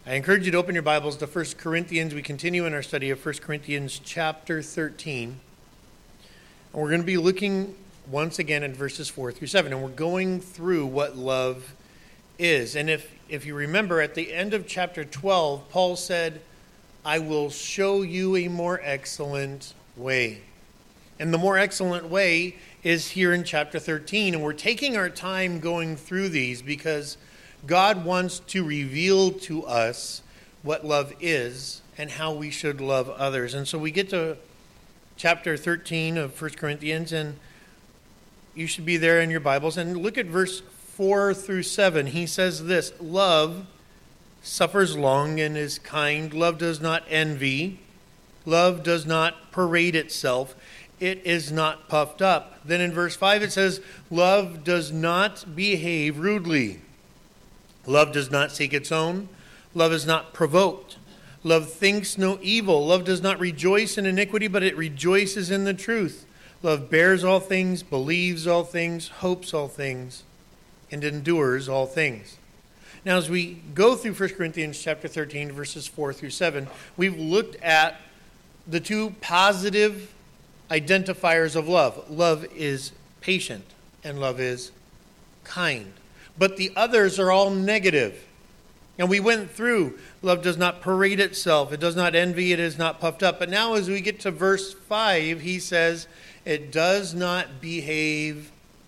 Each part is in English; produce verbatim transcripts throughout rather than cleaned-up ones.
I encourage you to open your Bibles to First Corinthians. We continue in our study of First Corinthians chapter thirteen. And we're going to be looking once again at verses four through seven. And we're going through what love is. And if, if you remember, at the end of chapter twelve, Paul said, I will show you a more excellent way. And the more excellent way is here in chapter thirteen. And we're taking our time going through these because God wants to reveal to us what love is and how we should love others. And so we get to chapter thirteen of First Corinthians, and you should be there in your Bibles. And look at verse four through seven. He says this, love suffers long and is kind. Love does not envy. Love does not parade itself. It is not puffed up. Then in verse five it says, love does not behave rudely. Love does not seek its own. Love is not provoked. Love thinks no evil. Love does not rejoice in iniquity, but it rejoices in the truth. Love bears all things, believes all things, hopes all things, and endures all things. Now, as we go through First Corinthians chapter thirteen, verses four through seven, we've looked at the two positive identifiers of love. Love is patient, and love is kind. But the others are all negative. And we went through, love does not parade itself. It does not envy. It is not puffed up. But now as we get to verse five, he says, it does not behave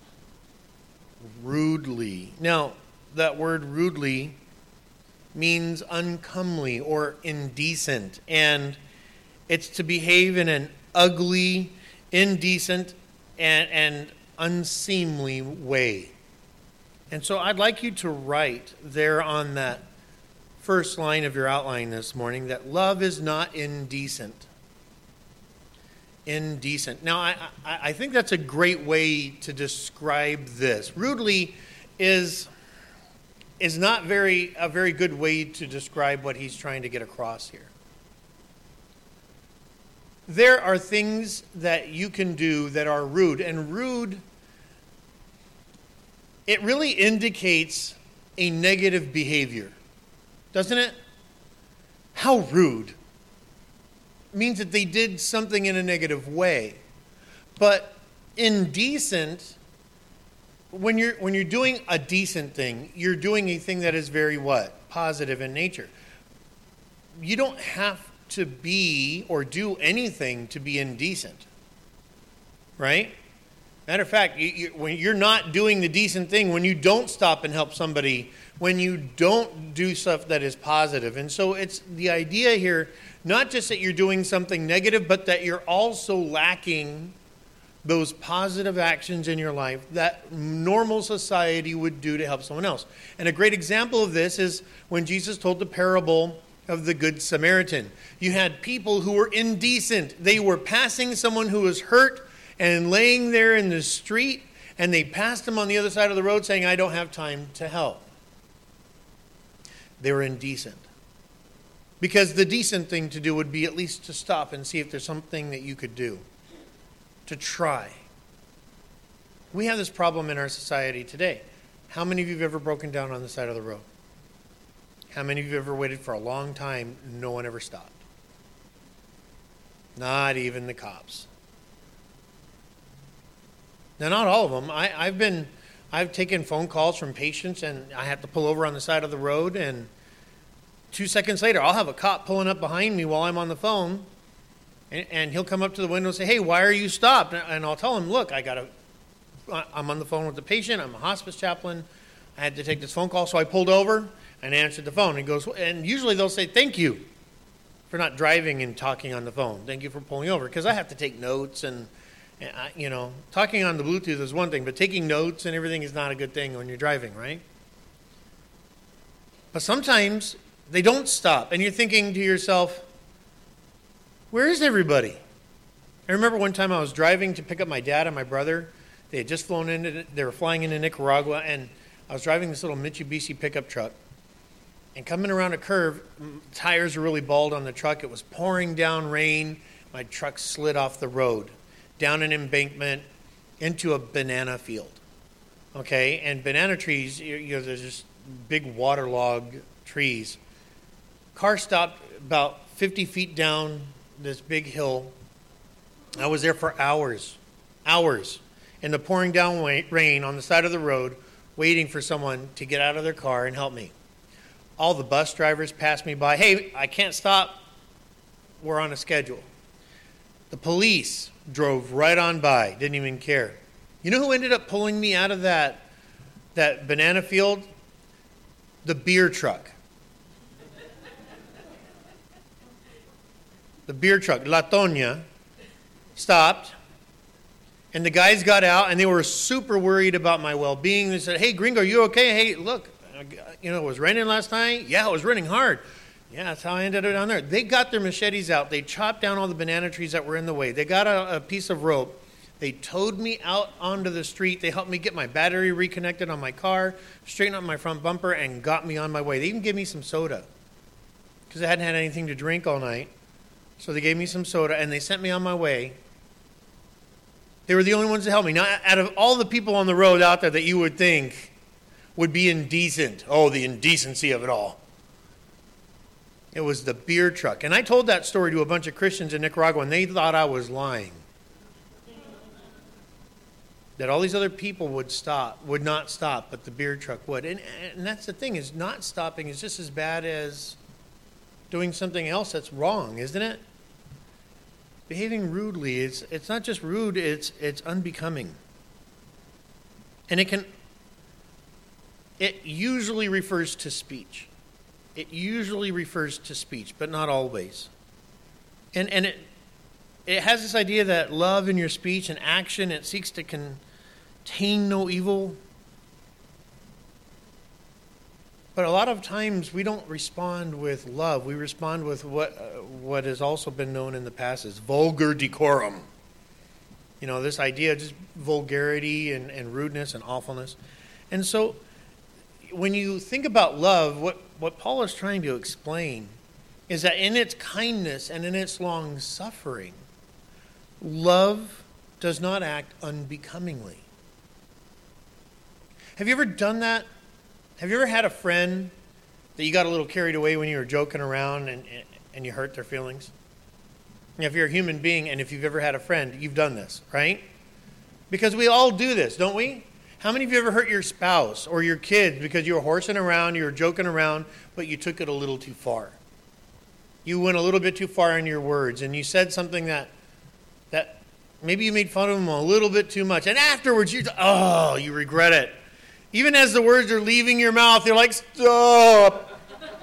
rudely. Now, that word rudely means uncomely or indecent. And it's to behave in an ugly, indecent, and, and unseemly way. And so I'd like you to write there on that first line of your outline this morning that love is not indecent. Indecent. Now, I, I, I think that's a great way to describe this. Rudely is, is not very a very good way to describe what he's trying to get across here. There are things that you can do that are rude, and rude, it really indicates a negative behavior, doesn't it? How rude. It means that they did something in a negative way. But indecent, when you're when you're doing a decent thing, you're doing a thing that is very what? Positive in nature. You don't have to be or do anything to be indecent, right? Matter of fact, you, you, when you're not doing the decent thing, when you don't stop and help somebody, when you don't do stuff that is positive. And so it's the idea here, not just that you're doing something negative, but that you're also lacking those positive actions in your life that normal society would do to help someone else. And a great example of this is when Jesus told the parable of the Good Samaritan. You had people who were indecent. They were passing someone who was hurt and laying there in the street, and they passed him on the other side of the road saying, I don't have time to help. They were indecent. Because the decent thing to do would be at least to stop and see if there's something that you could do. To try. We have this problem in our society today. How many of you have ever broken down on the side of the road? How many of you have ever waited for a long time, no one ever stopped? Not even the cops. Now, not all of them. I, I've been, I've taken phone calls from patients, and I have to pull over on the side of the road, and two seconds later, I'll have a cop pulling up behind me while I'm on the phone, and, and he'll come up to the window and say, hey, why are you stopped? And I'll tell him, look, I got to, I'm on the phone with the patient. I'm a hospice chaplain. I had to take this phone call, so I pulled over and answered the phone. And he goes, and usually they'll say, thank you for not driving and talking on the phone. Thank you for pulling over, because I have to take notes and, and I, you know, talking on the Bluetooth is one thing, but taking notes and everything is not a good thing when you're driving, right? But sometimes they don't stop, and you're thinking to yourself, where is everybody? I remember one time I was driving to pick up my dad and my brother. They had just flown into, they were flying into Nicaragua, and I was driving this little Mitsubishi pickup truck. And coming around a curve, tires were really bald on the truck. It was pouring down rain. My truck slid off the road, down an embankment, into a banana field. Okay, and banana trees, you know, there's just big waterlogged trees. Car stopped about fifty feet down this big hill. I was there for hours, hours, in the pouring down rain on the side of the road, waiting for someone to get out of their car and help me. All the bus drivers passed me by. Hey, I can't stop. We're on a schedule. The police drove right on by, didn't even care. You know who ended up pulling me out of that, that banana field? The beer truck. The beer truck, La Toña, stopped, and the guys got out, and they were super worried about my well-being. They said, hey, Gringo, you okay? Hey, look, you know, it was raining last night. Yeah, it was raining hard. Yeah, that's how I ended up down there. They got their machetes out. They chopped down all the banana trees that were in the way. They got a, a piece of rope. They towed me out onto the street. They helped me get my battery reconnected on my car, straightened up my front bumper, and got me on my way. They even gave me some soda because I hadn't had anything to drink all night. So they gave me some soda, and they sent me on my way. They were the only ones to help me. Now, out of all the people on the road out there that you would think would be indecent, oh, the indecency of it all, it was the beer truck. And I told that story to a bunch of Christians in Nicaragua, and they thought I was lying. That all these other people would stop, would not stop, but the beer truck would. And, and that's the thing, is not stopping is just as bad as doing something else that's wrong, isn't it? Behaving rudely, it's it's not just rude, it's it's unbecoming. And it can it usually refers to speech. It usually refers to speech, but not always. And and it it has this idea that love in your speech and action, it seeks to contain no evil. But a lot of times we don't respond with love. We respond with what uh, what has also been known in the past as vulgar decorum. You know, this idea of just vulgarity and, and rudeness and awfulness. And so when you think about love, what, what Paul is trying to explain is that in its kindness and in its long suffering, love does not act unbecomingly. Have you ever done that? Have you ever had a friend that you got a little carried away when you were joking around and, and you hurt their feelings? If you're a human being and if you've ever had a friend, you've done this, right? Because we all do this, don't we? How many of you ever hurt your spouse or your kids because you were horsing around, you were joking around, but you took it a little too far? You went a little bit too far in your words and you said something that that maybe you made fun of them a little bit too much. And afterwards, you oh, you regret it. Even as the words are leaving your mouth, you're like, stop.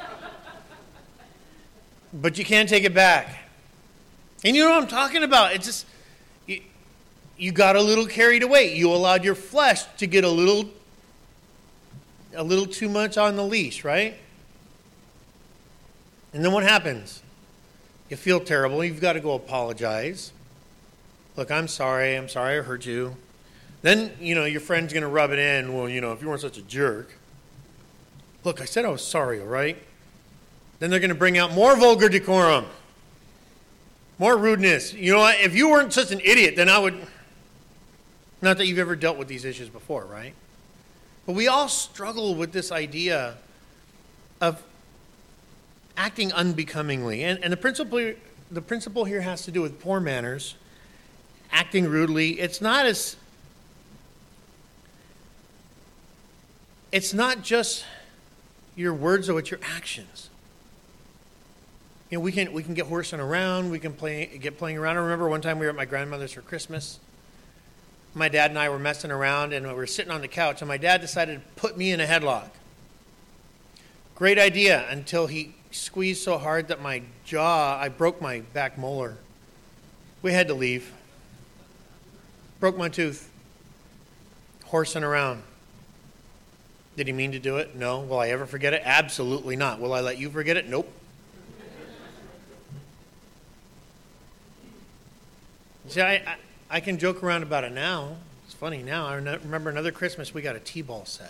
But you can't take it back. And you know what I'm talking about. It's just, you, you got a little carried away. You allowed your flesh to get a little, a little too much on the leash, right? And then what happens? You feel terrible. You've got to go apologize. Look, I'm sorry. I'm sorry I hurt you. Then, you know, your friend's going to rub it in. Well, you know, if you weren't such a jerk. Look, I said I was sorry, all right? Then they're going to bring out more vulgar decorum. More rudeness. You know what? If you weren't such an idiot, then I would... Not that you've ever dealt with these issues before, right? But we all struggle with this idea of acting unbecomingly. And, and the principle, the principle here has to do with poor manners, acting rudely. It's not as... It's not just your words, though, it's your actions. You know, we can we can get horsing around, we can play get playing around. I remember one time we were at my grandmother's for Christmas. My dad and I were messing around, and we were sitting on the couch, and my dad decided to put me in a headlock. Great idea, until he squeezed so hard that my jaw, I broke my back molar. We had to leave. Broke my tooth. Horsing around. Did he mean to do it? No. Will I ever forget it? Absolutely not. Will I let you forget it? Nope. See, I, I, I can joke around about it now. It's funny now. I remember another Christmas we got a T-ball set.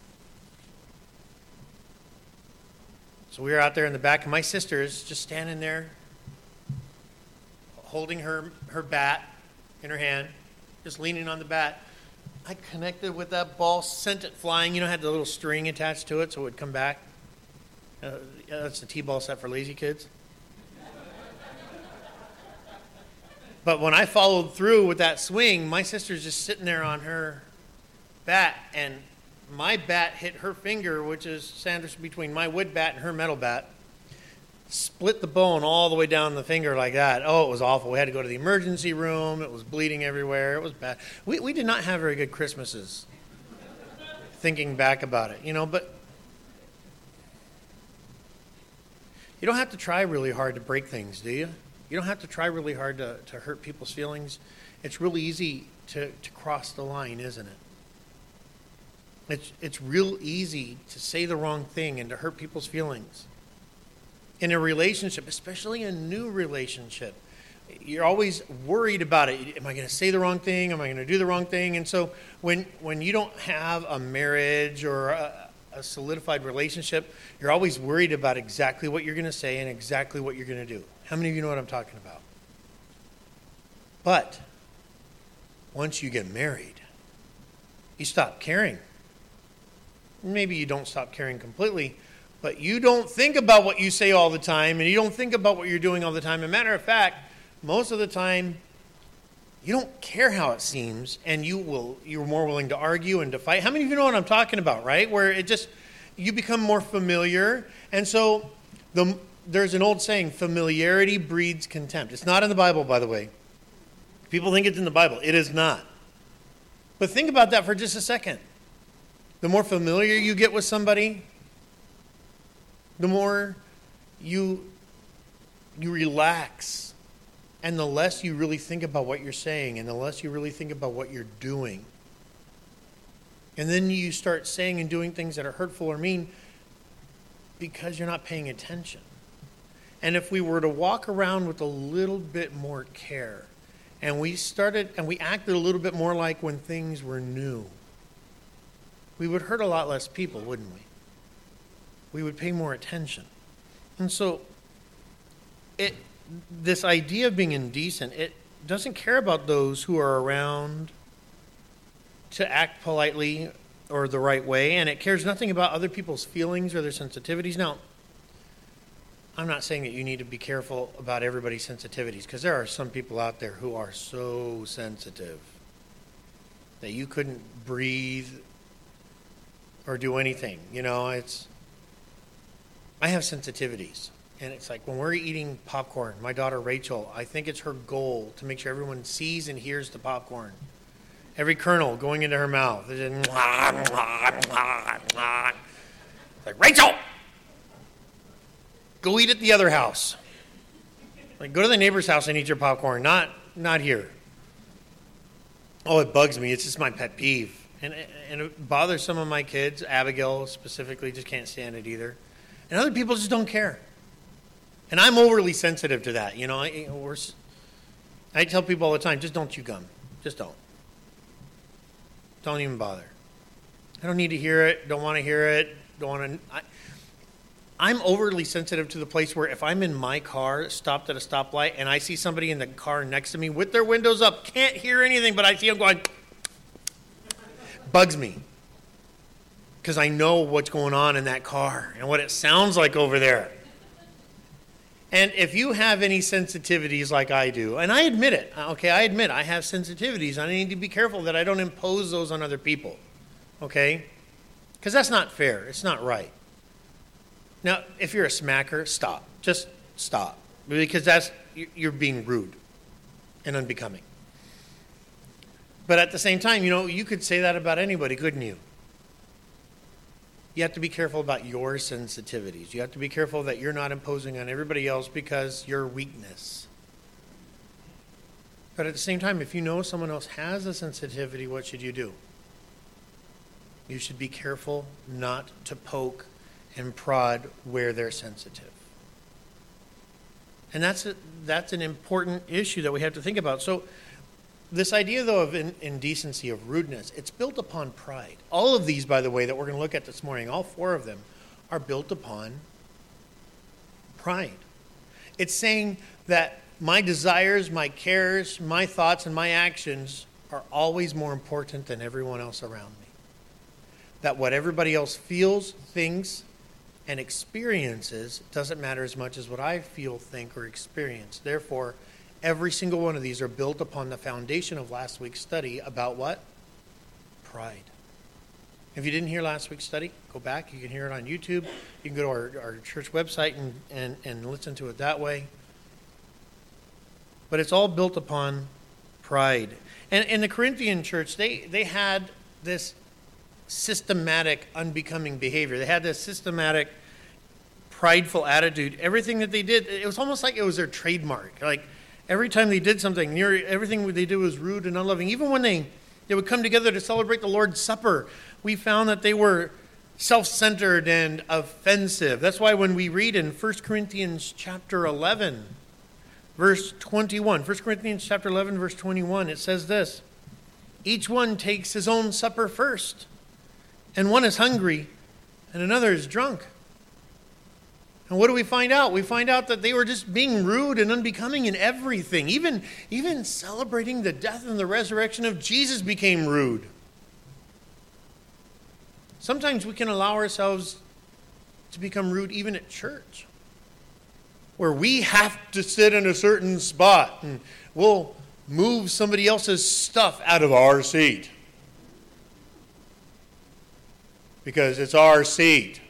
So we were out there in the back, and my sister is just standing there holding her, her bat in her hand, just leaning on the bat. I connected with that ball, sent it flying. You know, had the little string attached to it so it would come back. Uh, yeah, that's the T-ball set for lazy kids. But when I followed through with that swing, my sister's just sitting there on her bat, and my bat hit her finger, which is sandwiched between my wood bat and her metal bat. Split the bone all the way down the finger like that. Oh, it was awful. We had to go to the emergency room. It was bleeding everywhere. It was bad. We we did not have very good Christmases, thinking back about it, you know, but you don't have to try really hard to break things, do you? You don't have to try really hard to, to hurt people's feelings. It's really easy to, to cross the line, isn't it? It's, it's real easy to say the wrong thing and to hurt people's feelings. In a relationship, especially a new relationship, you're always worried about it. Am I going to say the wrong thing? Am I going to do the wrong thing? And so when when you don't have a marriage or a, a solidified relationship, you're always worried about exactly what you're going to say and exactly what you're going to do. How many of you know what I'm talking about? But once you get married, you stop caring. Maybe you don't stop caring completely, but you don't think about what you say all the time, and you don't think about what you're doing all the time. As a matter of fact, most of the time, you don't care how it seems, and you will, you're more willing to argue and to fight. How many of you know what I'm talking about, right? Where it just, you become more familiar. And so the, there's an old saying, familiarity breeds contempt. It's not in the Bible, by the way. People think it's in the Bible. It is not. But think about that for just a second. The more familiar you get with somebody, the more you you relax, and the less you really think about what you're saying, and the less you really think about what you're doing. And then you start saying and doing things that are hurtful or mean because you're not paying attention. And if we were to walk around with a little bit more care, and we started and we acted a little bit more like when things were new, we would hurt a lot less people, wouldn't we? We would pay more attention. And so it this idea of being indecent, it doesn't care about those who are around to act politely or the right way, and it cares nothing about other people's feelings or their sensitivities. Now, I'm not saying that you need to be careful about everybody's sensitivities, because there are some people out there who are so sensitive that you couldn't breathe or do anything. You know, it's I have sensitivities, and it's like when we're eating popcorn, my daughter Rachel, I think it's her goal to make sure everyone sees and hears the popcorn. Every kernel going into her mouth. It's like, Rachel, go eat at the other house. Like, go to the neighbor's house and eat your popcorn, not not here. Oh, it bugs me. It's just my pet peeve. And, and it bothers some of my kids. Abigail specifically just can't stand it either. And other people just don't care. And I'm overly sensitive to that. You know, I, we're, I tell people all the time, just don't chew gum. Just don't. Don't even bother. I don't need to hear it. Don't want to hear it. Don't want to. I, I'm overly sensitive to the place where if I'm in my car, stopped at a stoplight, and I see somebody in the car next to me with their windows up, can't hear anything, but I see them going, bugs me. Because I know what's going on in that car and what it sounds like over there. And if you have any sensitivities like I do, and I admit it, okay, I admit I have sensitivities. I need to be careful that I don't impose those on other people, okay? Because that's not fair. It's not right. Now, if you're a smacker, stop. Just stop. Because that's you're being rude and unbecoming. But at the same time, you know, you could say that about anybody, couldn't you? You have to be careful about your sensitivities. You have to be careful that you're not imposing on everybody else because your weakness. But at the same time, if you know someone else has a sensitivity, what should you do? You should be careful not to poke and prod where they're sensitive. And that's a, that's an important issue that we have to think about. So this idea, though, of in, indecency, of rudeness, it's built upon pride. All of these, by the way, that we're going to look at this morning, all four of them, are built upon pride. It's saying that my desires, my cares, my thoughts, and my actions are always more important than everyone else around me. That what everybody else feels, thinks, and experiences doesn't matter as much as what I feel, think, or experience. Therefore, every single one of these are built upon the foundation of last week's study about what? Pride. If you didn't hear last week's study, go back. You can hear it on YouTube. You can go to our, our church website and, and, and listen to it that way. But it's all built upon pride. And in the Corinthian church, they, they had this systematic, unbecoming behavior. They had this systematic, prideful attitude. Everything that they did, it was almost like it was their trademark. Like every time they did something, near everything they did was rude and unloving. Even when they, they would come together to celebrate the Lord's Supper, we found that they were self-centered and offensive. That's why when we read in First Corinthians chapter eleven, verse twenty-one, First Corinthians chapter eleven, verse twenty-one, it says this: each one takes his own supper first, and one is hungry, and another is drunk. And what do we find out? We find out that they were just being rude and unbecoming in everything. Even, even celebrating the death and the resurrection of Jesus became rude. Sometimes we can allow ourselves to become rude even at church, where we have to sit in a certain spot and we'll move somebody else's stuff out of our seat because it's our seat.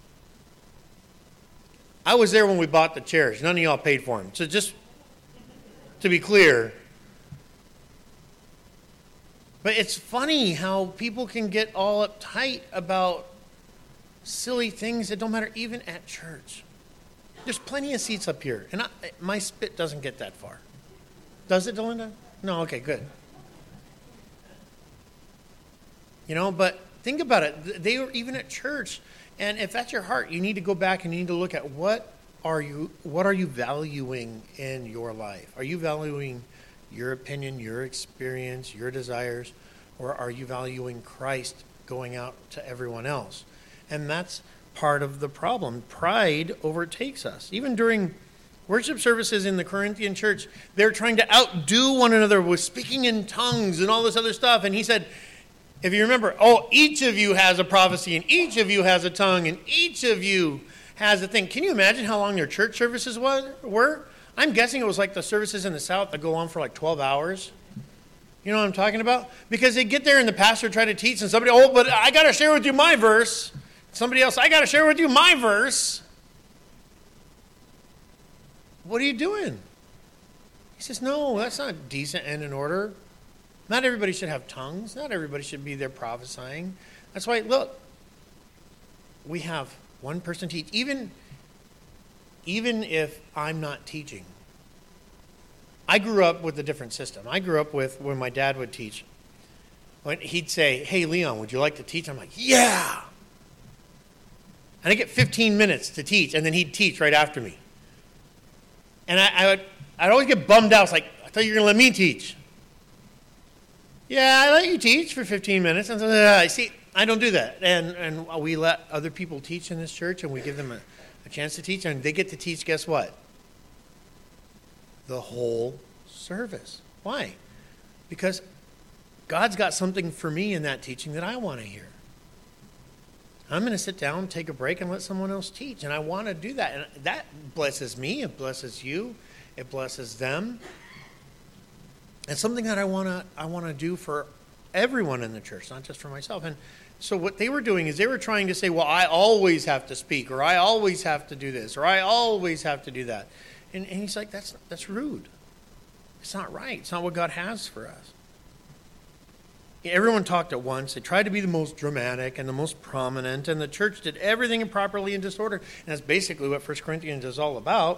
I was there when we bought the chairs. None of y'all paid for them. So just to be clear. But it's funny how people can get all uptight about silly things that don't matter even at church. There's plenty of seats up here. And I, my spit doesn't get that far. Does it, Delinda? No, okay, good. You know, but think about it. They were even at church. And if that's your heart, you need to go back and you need to look at what are you what are you valuing in your life? Are you valuing your opinion, your experience, your desires, or are you valuing Christ going out to everyone else? And that's part of the problem. Pride overtakes us. Even during worship services in the Corinthian church, they're trying to outdo one another with speaking in tongues and all this other stuff. And he said, if you remember, oh, each of you has a prophecy, and each of you has a tongue, and each of you has a thing. Can you imagine how long their church services were? I'm guessing it was like the services in the South that go on for like twelve hours. You know what I'm talking about? Because they get there and the pastor try to teach, and somebody, oh, but I got to share with you my verse. Somebody else, I got to share with you my verse. What are you doing? He says, no, that's not decent and in order. Not everybody should have tongues. Not everybody should be there prophesying. That's why, look, we have one person teach. Even, even if I'm not teaching, I grew up with a different system. I grew up with when my dad would teach. When he'd say, hey, Leon, would you like to teach? I'm like, yeah. And I get fifteen minutes to teach, and then he'd teach right after me. And I, I would, I'd always get bummed out. It's like, I thought you were going to let me teach. Yeah, I let you teach for fifteen minutes. And so, uh, see, I don't do that. And and we let other people teach in this church, and we give them a, a chance to teach. And they get to teach, guess what? The whole service. Why? Because God's got something for me in that teaching that I want to hear. I'm going to sit down, take a break, and let someone else teach. And I want to do that. And that blesses me. It blesses you. It blesses them. It's something that I want to I want to do for everyone in the church, not just for myself. And so what they were doing is they were trying to say, well, I always have to speak, or I always have to do this, or I always have to do that. And, and he's like, that's that's rude. It's not right. It's not what God has for us. Everyone talked at once. They tried to be the most dramatic and the most prominent, and the church did everything improperly in disorder. And that's basically what First Corinthians is all about.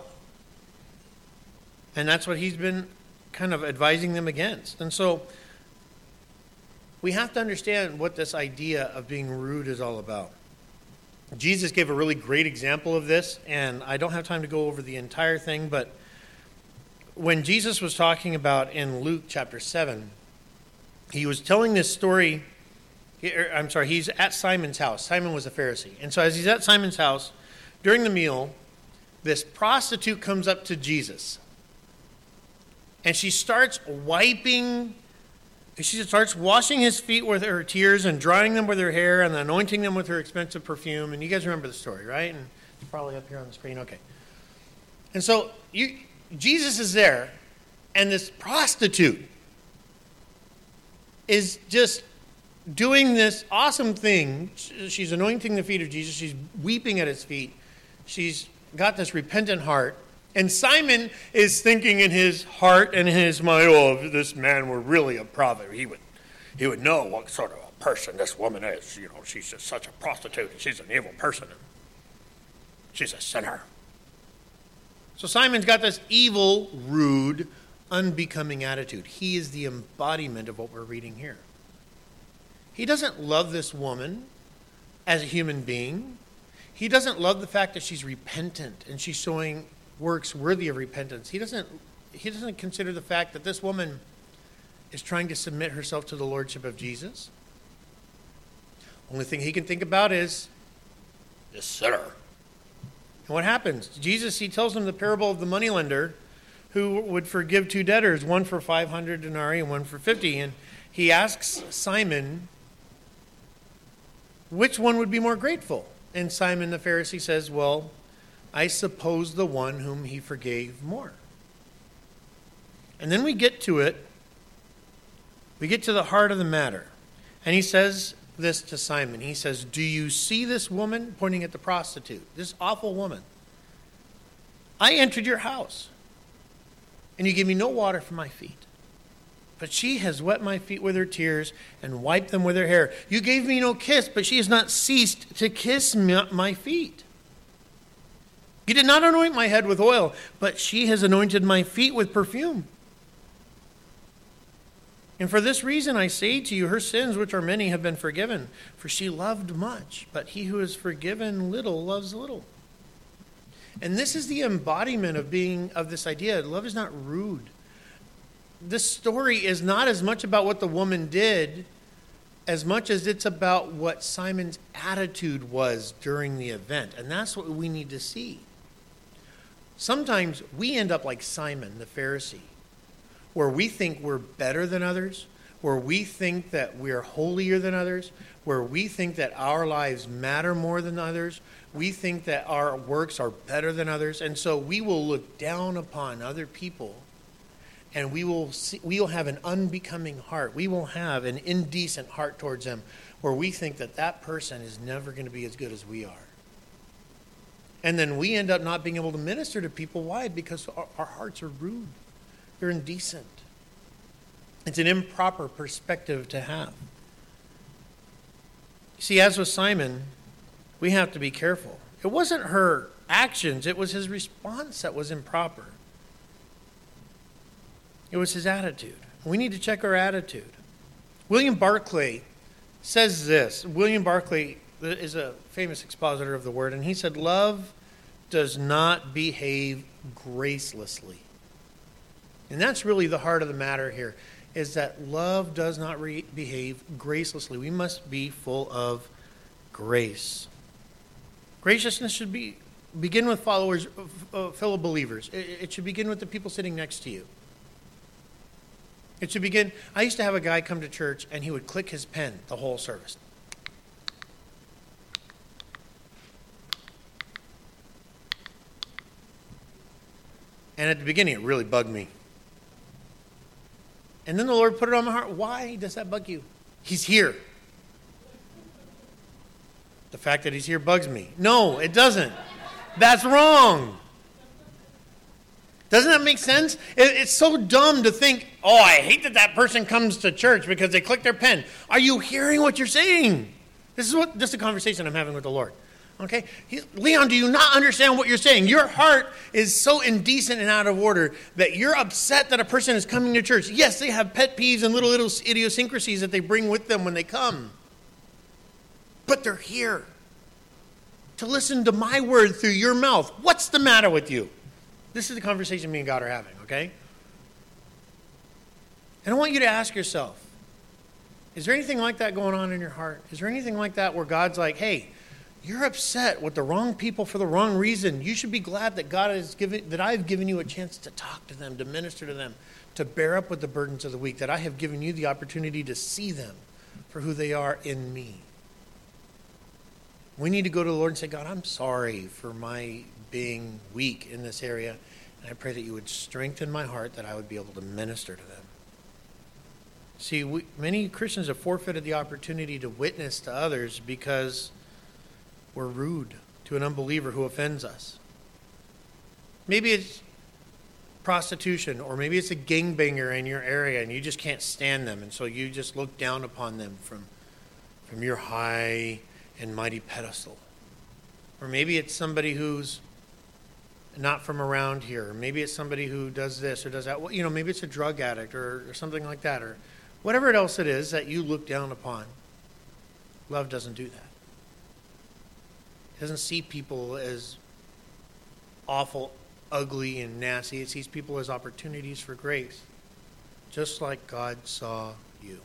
And that's what he's been kind of advising them against. And so we have to understand what this idea of being rude is all about. Jesus gave a really great example of this, and I don't have time to go over the entire thing, but when Jesus was talking about in Luke chapter seven, he was telling this story. I'm sorry, he's at Simon's house. Simon was a Pharisee. And so as he's at Simon's house, during the meal, this prostitute comes up to Jesus. And she starts wiping, she starts washing his feet with her tears and drying them with her hair and anointing them with her expensive perfume. And you guys remember the story, right? And probably up here on the screen. Okay. And so you, Jesus is there, and this prostitute is just doing this awesome thing. She's anointing the feet of Jesus. She's weeping at his feet. She's got this repentant heart. And Simon is thinking in his heart and in his mind, oh, if this man were really a prophet, he would he would know what sort of a person this woman is. You know, she's just such a prostitute, and she's an evil person. She's a sinner. So Simon's got this evil, rude, unbecoming attitude. He is the embodiment of what we're reading here. He doesn't love this woman as a human being. He doesn't love the fact that she's repentant and she's showing works worthy of repentance. He doesn't he doesn't consider the fact that this woman is trying to submit herself to the lordship of Jesus. Only thing he can think about is this sinner. And what happens? Jesus, he tells him the parable of the moneylender who would forgive two debtors, one for five hundred denarii and one for fifty. And he asks Simon, which one would be more grateful? And Simon the Pharisee says, well, I suppose the one whom he forgave more. And then we get to it. We get to the heart of the matter. And he says this to Simon. He says, do you see this woman, pointing at the prostitute, this awful woman? I entered your house, and you gave me no water for my feet. But she has wet my feet with her tears and wiped them with her hair. You gave me no kiss, but she has not ceased to kiss my feet. You did not anoint my head with oil, but she has anointed my feet with perfume. And for this reason I say to you, her sins, which are many, have been forgiven. For she loved much, but he who is forgiven little loves little. And this is the embodiment of being of this idea. Love is not rude. This story is not as much about what the woman did as much as it's about what Simon's attitude was during the event. And that's what we need to see. Sometimes we end up like Simon the Pharisee, where we think we're better than others, where we think that we're holier than others, where we think that our lives matter more than others. We think that our works are better than others. And so we will look down upon other people. And we will see, we will have an unbecoming heart. We will have an indecent heart towards them, where we think that that person is never going to be as good as we are. And then we end up not being able to minister to people. Why? Because our, our hearts are rude. They're indecent. It's an improper perspective to have. See, as with Simon, we have to be careful. It wasn't her actions. It was his response that was improper. It was his attitude. We need to check our attitude. William Barclay says this. William Barclay is a famous expositor of the word, and he said, love does not behave gracelessly. And that's really the heart of the matter here, is that love does not re- behave gracelessly. We must be full of grace. Graciousness should be begin with followers, uh, fellow believers. It, it should begin with the people sitting next to you. It should begin. I used to have a guy come to church, and he would click his pen the whole service. And at the beginning, it really bugged me. And then the Lord put it on my heart. Why does that bug you? He's here. The fact that he's here bugs me. No, it doesn't. That's wrong. Doesn't that make sense? It, it's so dumb to think, oh, I hate that that person comes to church because they click their pen. Are you hearing what you're saying? This is what this is a conversation I'm having with the Lord. Okay? He, Leon, do you not understand what you're saying? Your heart is so indecent and out of order that you're upset that a person is coming to church. Yes, they have pet peeves and little, little idiosyncrasies that they bring with them when they come. But they're here to listen to my word through your mouth. What's the matter with you? This is the conversation me and God are having, okay? And I want you to ask yourself, is there anything like that going on in your heart? Is there anything like that where God's like, hey, you're upset with the wrong people for the wrong reason. You should be glad that God has given, that I've given you a chance to talk to them, to minister to them, to bear up with the burdens of the weak, that I have given you the opportunity to see them for who they are in me. We need to go to the Lord and say, God, I'm sorry for my being weak in this area, and I pray that you would strengthen my heart that I would be able to minister to them. See, we, many Christians have forfeited the opportunity to witness to others because we're rude to an unbeliever who offends us. Maybe it's prostitution, or maybe it's a gangbanger in your area and you just can't stand them, and so you just look down upon them from, from your high and mighty pedestal. Or maybe it's somebody who's not from around here. Or maybe it's somebody who does this or does that. You know, maybe it's a drug addict or, or something like that, or whatever else it is that you look down upon. Love doesn't do that. It doesn't see people as awful, ugly, and nasty. It sees people as opportunities for grace, just like God saw you.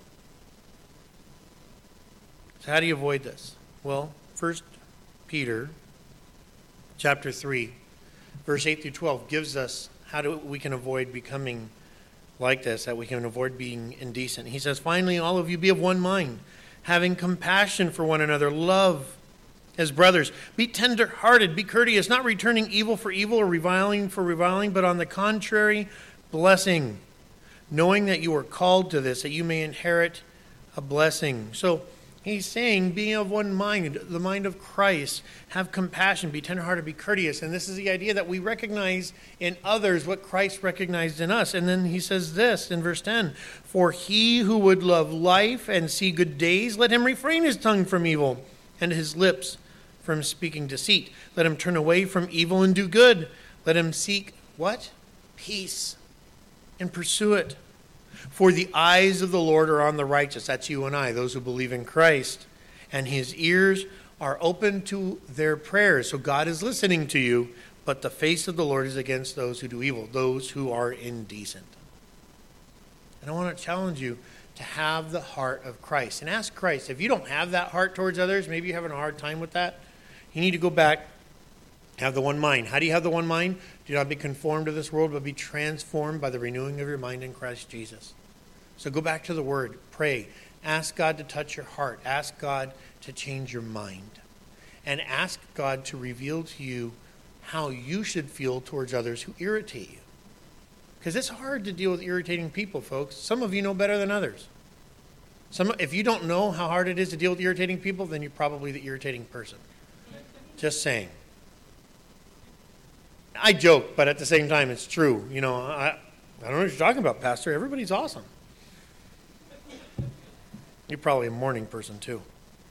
So how do you avoid this? Well, First Peter chapter three, verse eight through twelve gives us how do we can avoid becoming like this, that we can avoid being indecent. He says, finally, all of you be of one mind, having compassion for one another, love as brothers. Be tender-hearted, be courteous, not returning evil for evil or reviling for reviling, but on the contrary, blessing, knowing that you are called to this, that you may inherit a blessing. So he's saying, being of one mind, the mind of Christ, have compassion, be tenderhearted, be courteous. And this is the idea that we recognize in others what Christ recognized in us. And then he says this in verse ten, for he who would love life and see good days, let him refrain his tongue from evil and his lips from speaking deceit. Let him turn away from evil and do good. Let him seek what? Peace, and pursue it. For the eyes of the Lord are on the righteous. That's you and I, those who believe in Christ. And his ears are open to their prayers. So God is listening to you, but the face of the Lord is against those who do evil, those who are indecent. And I want to challenge you to have the heart of Christ. And ask Christ, if you don't have that heart towards others, maybe you're having a hard time with that, you need to go back, have the one mind. How do you have the one mind? Do not be conformed to this world, but be transformed by the renewing of your mind in Christ Jesus. So go back to the Word, pray, ask God to touch your heart, ask God to change your mind, and ask God to reveal to you how you should feel towards others who irritate you. Because it's hard to deal with irritating people, folks. Some of you know better than others. Some, if you don't know how hard it is to deal with irritating people, then you're probably the irritating person. Just saying. I joke, but at the same time, it's true. You know, I, I don't know what you're talking about, Pastor. Everybody's awesome. You're probably a morning person, too.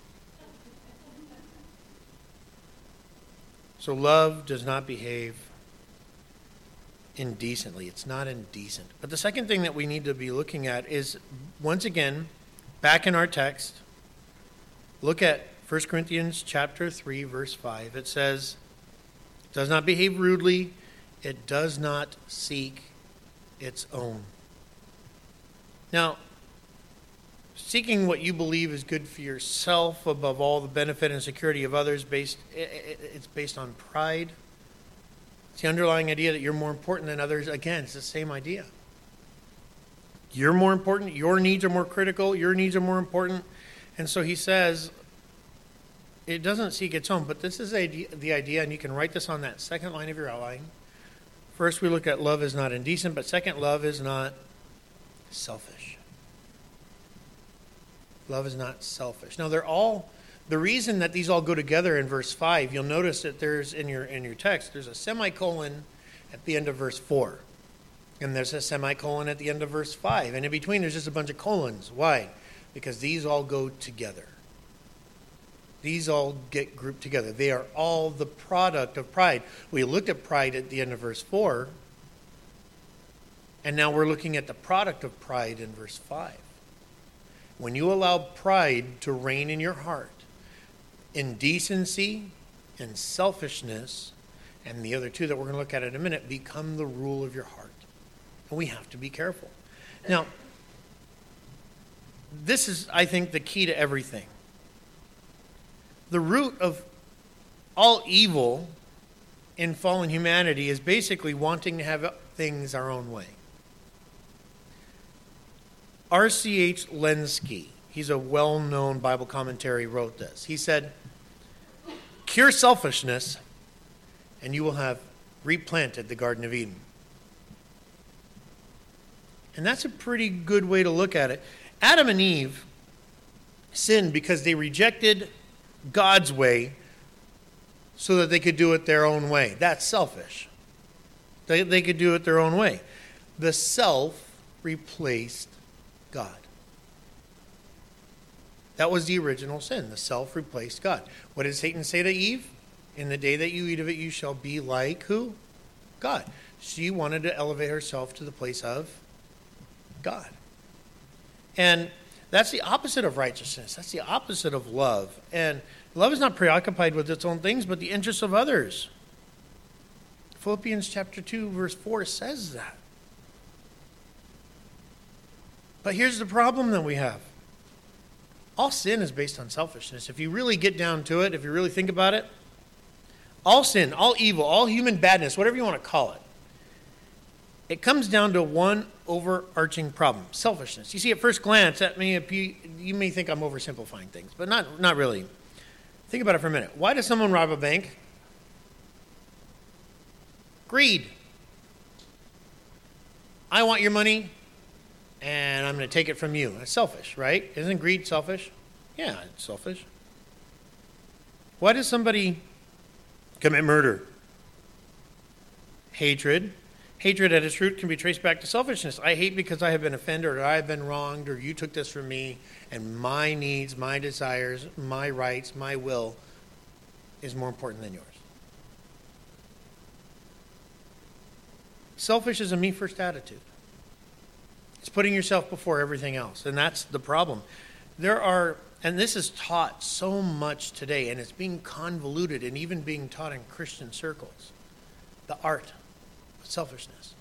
So love does not behave indecently. It's not indecent. But the second thing that we need to be looking at is, once again, back in our text, look at First Corinthians chapter three, verse five. It says, it does not behave rudely. It does not seek its own. Now, seeking what you believe is good for yourself above all the benefit and security of others, based it's based on pride. It's the underlying idea that you're more important than others. Again, it's the same idea. You're more important. Your needs are more critical. Your needs are more important. And so he says, it doesn't seek its own. But this is the idea, and you can write this on that second line of your outline. First, we look at love is not indecent, but second, love is not selfish. Love is not selfish. Now, they're all, the reason that these all go together in verse five, you'll notice that there's, in your in your text, there's a semicolon at the end of verse four. And there's a semicolon at the end of verse five. And in between, there's just a bunch of colons. Why? Because these all go together. These all get grouped together. They are all the product of pride. We looked at pride at the end of verse four. And now we're looking at the product of pride in verse five. When you allow pride to reign in your heart, indecency and selfishness, and the other two that we're going to look at in a minute, become the rule of your heart. And we have to be careful. Now, this is, I think, the key to everything. The root of all evil in fallen humanity is basically wanting to have things our own way. R C H Lenski, he's a well-known Bible commentary, wrote this. He said, Cure selfishness, and you will have replanted the Garden of Eden. And that's a pretty good way to look at it. Adam and Eve sinned because they rejected God's way so that they could do it their own way. That's selfish. They, they could do it their own way. The self replaced God. That was the original sin. The self replaced God. What did Satan say to Eve? In the day that you eat of it, you shall be like who? God. She wanted to elevate herself to the place of God. And that's the opposite of righteousness. That's the opposite of love. And love is not preoccupied with its own things, but the interests of others. Philippians chapter two, verse four says that. But here's the problem that we have. All sin is based on selfishness. If you really get down to it, if you really think about it, all sin, all evil, all human badness, whatever you want to call it, it comes down to one overarching problem: selfishness. You see, at first glance, at me, you, you may think I'm oversimplifying things, but not, not really. Think about it for a minute. Why does someone rob a bank? Greed. I want your money, and I'm going to take it from you. That's selfish, right? Isn't greed selfish? Yeah, it's selfish. Why does somebody commit murder? Hatred. Hatred at its root can be traced back to selfishness. I hate because I have been offended, or I have been wronged, or you took this from me, and my needs, my desires, my rights, my will is more important than yours. Selfish is a me-first attitude. It's putting yourself before everything else, and that's the problem. There are, and this is taught so much today, and it's being convoluted and even being taught in Christian circles, the art of selfishness.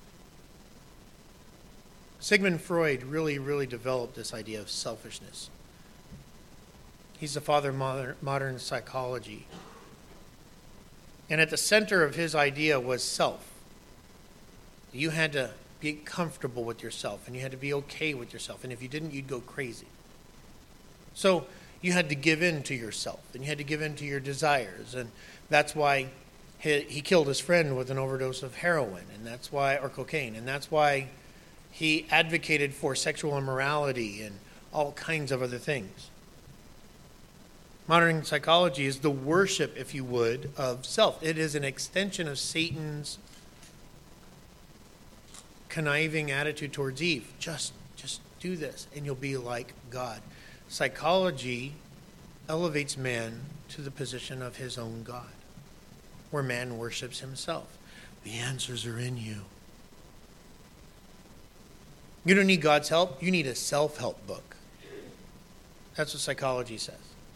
Sigmund Freud really, really developed this idea of selfishness. He's the father of modern, modern psychology. And at the center of his idea was self. You had to be comfortable with yourself, and you had to be okay with yourself. And if you didn't, you'd go crazy. So you had to give in to yourself, and you had to give in to your desires. And that's why he, he killed his friend with an overdose of heroin, and that's why, or cocaine. And that's why he advocated for sexual immorality and all kinds of other things. Modern psychology is the worship, if you would, of self. It is an extension of Satan's conniving attitude towards Eve. Just, just do this, and you'll be like God. Psychology elevates man to the position of his own God, where man worships himself. The answers are in you. You don't need God's help. You need a self-help book. That's what psychology says.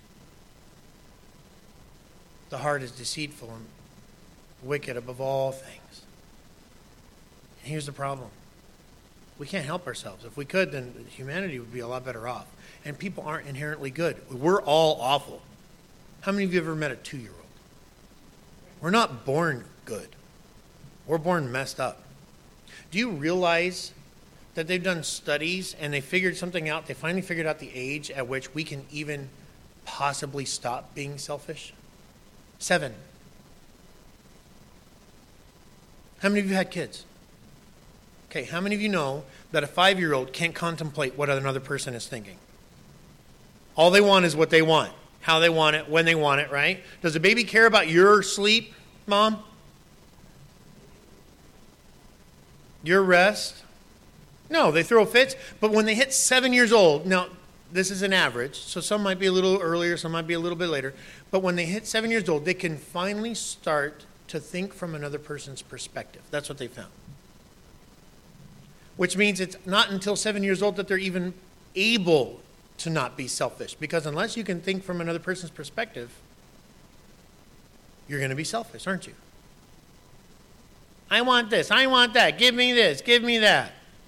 The heart is deceitful and wicked above all things. And here's the problem. We can't help ourselves. If we could, then humanity would be a lot better off. And people aren't inherently good. We're all awful. How many of you have ever met a two-year-old? We're not born good. We're born messed up. Do you realize that they've done studies and they figured something out? They finally figured out the age at which we can even possibly stop being selfish? Seven. How many of you had kids? Okay, how many of you know that a five-year-old can't contemplate what another person is thinking? All they want is what they want, how they want it, when they want it, right? Does a baby care about your sleep, Mom? Your rest? No, they throw fits, but when they hit seven years old, now this is an average, so some might be a little earlier, some might be a little bit later, but when they hit seven years old, they can finally start to think from another person's perspective. That's what they found. Which means it's not until seven years old that they're even able to not be selfish. Because unless you can think from another person's perspective, you're going to be selfish, aren't you? I want this, I want that, give me this, give me that.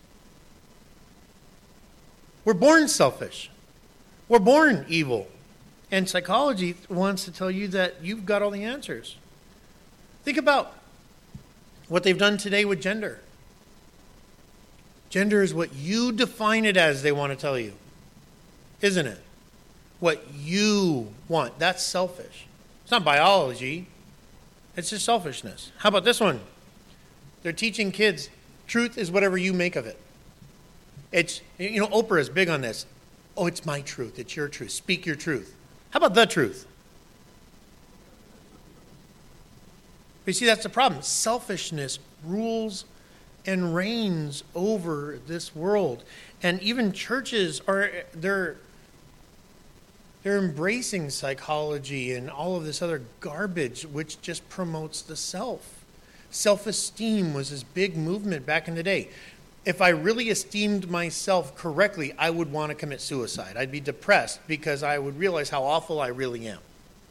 We're born selfish. We're born evil. And psychology wants to tell you that you've got all the answers. Think about what they've done today with gender. Gender is what you define it as, they want to tell you. Isn't it? What you want. That's selfish. It's not biology. It's just selfishness. How about this one? They're teaching kids, truth is whatever you make of it. It's, you know, Oprah is big on this. Oh, it's my truth. It's your truth. Speak your truth. How about the truth? But you see, that's the problem. Selfishness rules and reigns over this world. And even churches are, they're, they're embracing psychology and all of this other garbage, which just promotes the self. Self-esteem was this big movement back in the day. If I really esteemed myself correctly, I would want to commit suicide. I'd be depressed because I would realize how awful I really am.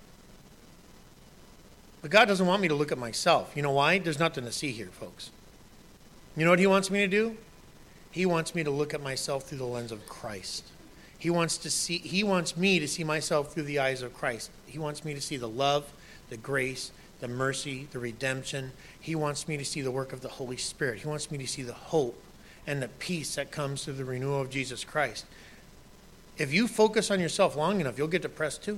But God doesn't want me to look at myself. You know why? There's nothing to see here, folks. You know what he wants me to do? He wants me to look at myself through the lens of Christ. He wants to see, he wants me to see myself through the eyes of Christ. He wants me to see the love, the grace, the mercy, the redemption. He wants me to see the work of the Holy Spirit. He wants me to see the hope and the peace that comes through the renewal of Jesus Christ. If you focus on yourself long enough, you'll get depressed too.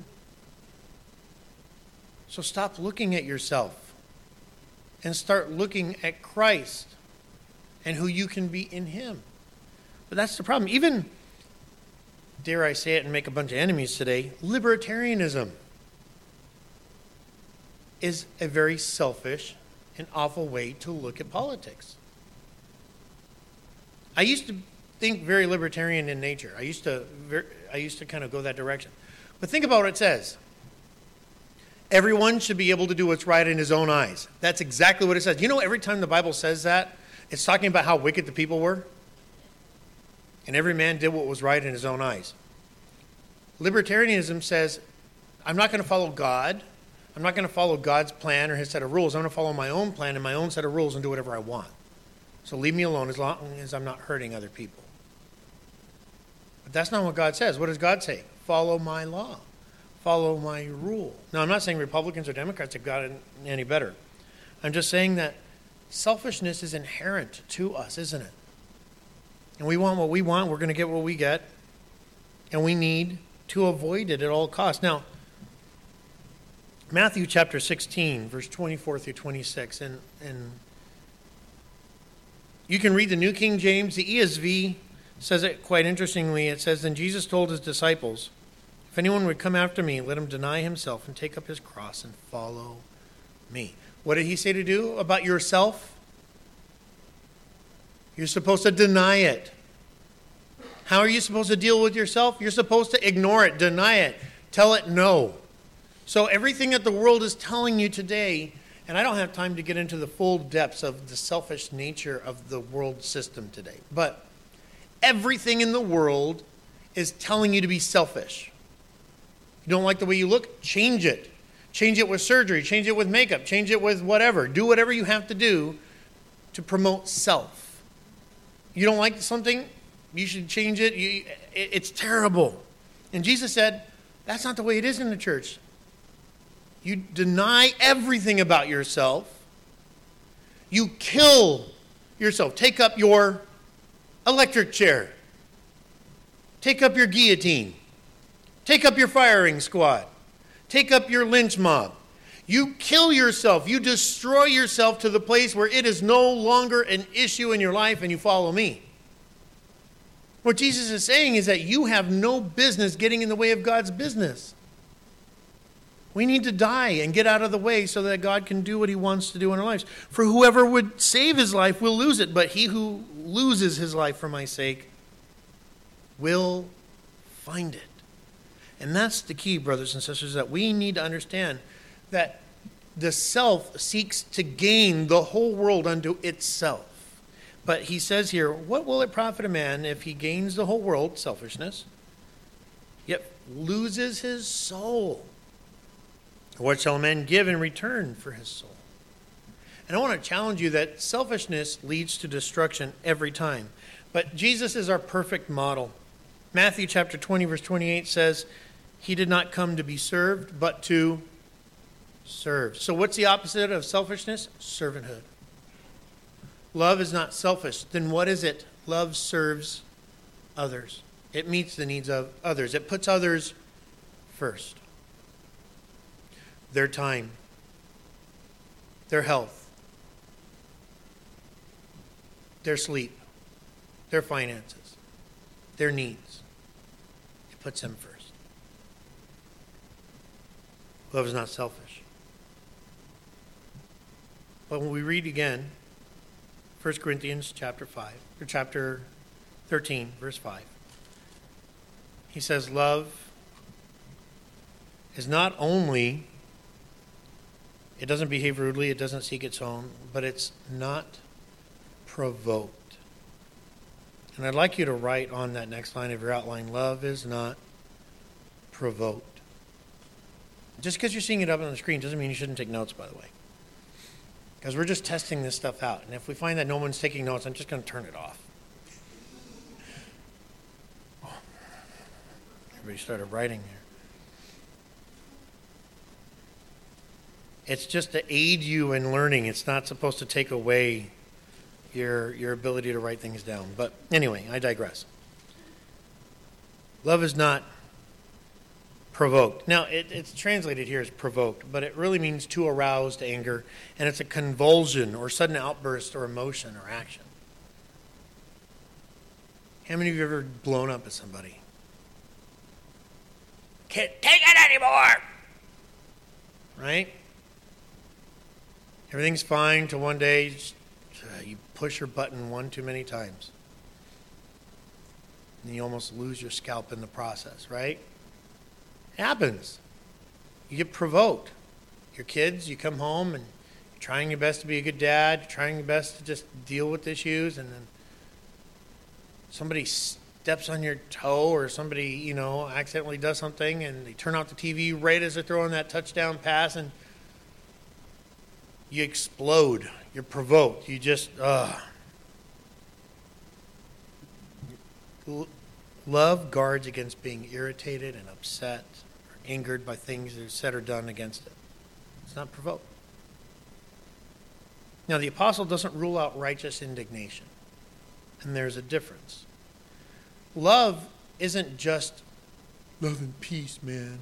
So stop looking at yourself and start looking at Christ and who you can be in him. But that's the problem. Even, dare I say it and make a bunch of enemies today, libertarianism is a very selfish and awful way to look at politics. I used to think very libertarian in nature. I used to, I used to kind of go that direction. But think about what it says. Everyone should be able to do what's right in his own eyes. That's exactly what it says. You know, every time the Bible says that, it's talking about how wicked the people were. And every man did what was right in his own eyes. Libertarianism says, I'm not going to follow God. I'm not going to follow God's plan or his set of rules. I'm going to follow my own plan and my own set of rules and do whatever I want. So leave me alone as long as I'm not hurting other people. But that's not what God says. What does God say? Follow my law. Follow my rule. Now, I'm not saying Republicans or Democrats have got it any better. I'm just saying that selfishness is inherent to us, isn't it? And we want what we want. We're going to get what we get. And we need to avoid it at all costs. Now, Matthew chapter sixteen, verse twenty-four through twenty-six. And, and you can read the New King James. The E S V says it quite interestingly. It says, then Jesus told his disciples, if anyone would come after me, let him deny himself and take up his cross and follow me. What did he say to do about yourself? You're supposed to deny it. How are you supposed to deal with yourself? You're supposed to ignore it, deny it, tell it no. So everything that the world is telling you today, and I don't have time to get into the full depths of the selfish nature of the world system today, but everything in the world is telling you to be selfish. You don't like the way you look? Change it. Change it with surgery. Change it with makeup. Change it with whatever. Do whatever you have to do to promote self. You don't like something? You should change it. You, it it's terrible. And Jesus said, that's not the way it is in the church. You deny everything about yourself. You kill yourself. Take up your electric chair. Take up your guillotine. Take up your firing squad. Take up your lynch mob. You kill yourself. You destroy yourself to the place where it is no longer an issue in your life and you follow me. What Jesus is saying is that you have no business getting in the way of God's business. We need to die and get out of the way so that God can do what he wants to do in our lives. For whoever would save his life will lose it, but he who loses his life for my sake will find it. And that's the key, brothers and sisters, that we need to understand that the self seeks to gain the whole world unto itself. But he says here, what will it profit a man if he gains the whole world, selfishness, yet loses his soul? What shall a man give in return for his soul? And I want to challenge you that selfishness leads to destruction every time. But Jesus is our perfect model. Matthew chapter twenty, verse twenty-eight says, he did not come to be served, but to serve. So what's the opposite of selfishness? Servanthood. Love is not selfish. Then what is it? Love serves others. It meets the needs of others. It puts others first. their time, their health, their sleep, their finances, their needs. It puts them first. Love is not selfish. But when we read again, First Corinthians chapter five, or chapter thirteen, verse five, he says, love is not only, it doesn't behave rudely, it doesn't seek its own, but it's not provoked. And I'd like you to write on that next line of your outline, love is not provoked. Just because you're seeing it up on the screen doesn't mean you shouldn't take notes, by the way. Because we're just testing this stuff out. And if we find that no one's taking notes, I'm just going to turn it off. Everybody started writing there. It's just to aid you in learning. It's not supposed to take away your your ability to write things down. But anyway, I digress. Love is not provoked. Now, it, it's translated here as provoked, but it really means to arouse to anger, and it's a convulsion or sudden outburst or emotion or action. How many of you have ever blown up at somebody? Can't take it anymore! Right? Everything's fine till one day you, just, uh, you push your button one too many times. And you almost lose your scalp in the process, right? It happens. You get provoked. Your kids, you come home and you're trying your best to be a good dad, you're trying your best to just deal with issues, and then somebody steps on your toe or somebody, you know, accidentally does something and they turn off the T V right as they're throwing that touchdown pass and you explode. You're provoked. You just, ugh. Love guards against being irritated and upset or angered by things that are said or done against it. It's not provoked. Now, the apostle doesn't rule out righteous indignation, and there's a difference. Love isn't just love and peace, man.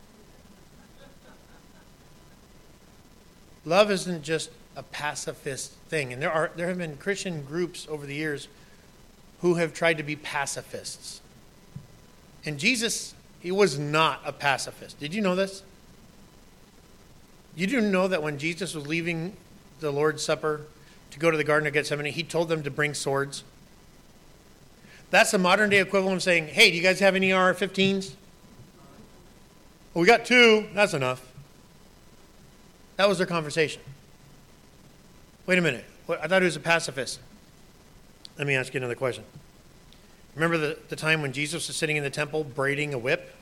Love isn't just a pacifist thing. And there are there have been Christian groups over the years who have tried to be pacifists. And Jesus, he was not a pacifist. Did you know this? You do know that when Jesus was leaving the Lord's Supper to go to the Garden of Gethsemane, he told them to bring swords. That's the modern day equivalent of saying, hey, do you guys have any A R fifteens? Well, we got two. That's enough. That was their conversation. Wait a minute. I thought he was a pacifist. Let me ask you another question. Remember the, the time when Jesus was sitting in the temple braiding a whip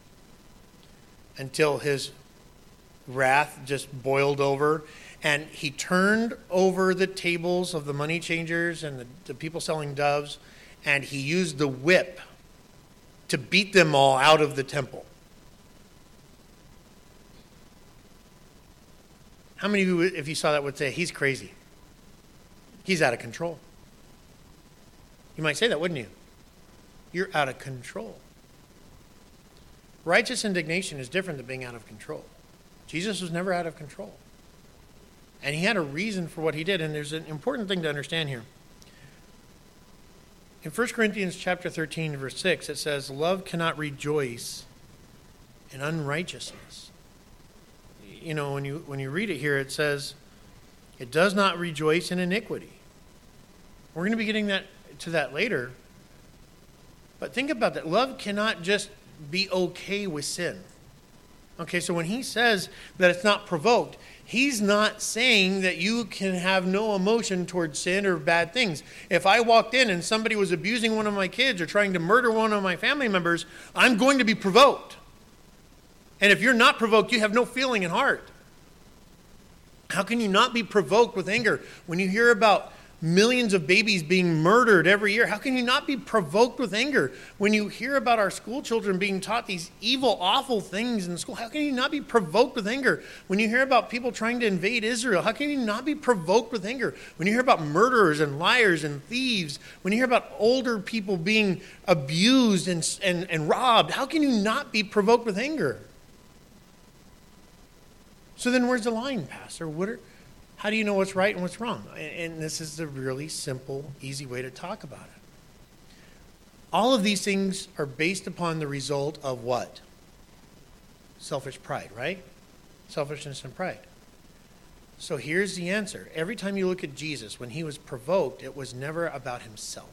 until his wrath just boiled over, and he turned over the tables of the money changers and the, the people selling doves, and he used the whip to beat them all out of the temple. How many of you, if you saw that, would say, he's crazy? He's out of control. You might say that, wouldn't you? You're out of control. Righteous indignation is different than being out of control. Jesus was never out of control. And he had a reason for what he did. And there's an important thing to understand here. In First Corinthians chapter thirteen, verse six, it says, love cannot rejoice in unrighteousness. You know, when you when you read it here, it says, it does not rejoice in iniquity. We're going to be getting that to that later. But think about that. Love cannot just be okay with sin. Okay, so when he says that it's not provoked, he's not saying that you can have no emotion towards sin or bad things. If I walked in and somebody was abusing one of my kids or trying to murder one of my family members, I'm going to be provoked. And if you're not provoked, you have no feeling in heart. How can you not be provoked with anger when you hear about millions of babies being murdered every year? How can you not be provoked with anger when you hear about our school children being taught these evil, awful things in school? How can you not be provoked with anger when you hear about people trying to invade Israel? How can you not be provoked with anger when you hear about murderers and liars and thieves? When you hear about older people being abused and, and, and robbed? How can you not be provoked with anger? So then where's the line, Pastor? What are, how do you know what's right and what's wrong? And, and this is a really simple, easy way to talk about it. All of these things are based upon the result of what? Selfish pride, right? Selfishness and pride. So here's the answer. Every time you look at Jesus, when he was provoked, it was never about himself.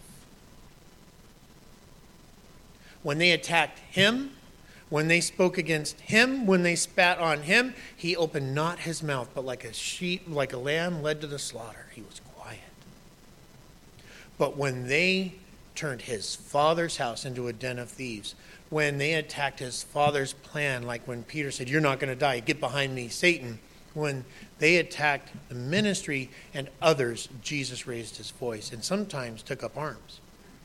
When they attacked him, when they spoke against him, when they spat on him, he opened not his mouth, but like a sheep, like a lamb led to the slaughter, he was quiet. But when they turned his father's house into a den of thieves, when they attacked his father's plan, like when Peter said, "You're not going to die, get behind me, Satan," when they attacked the ministry and others, Jesus raised his voice and sometimes took up arms.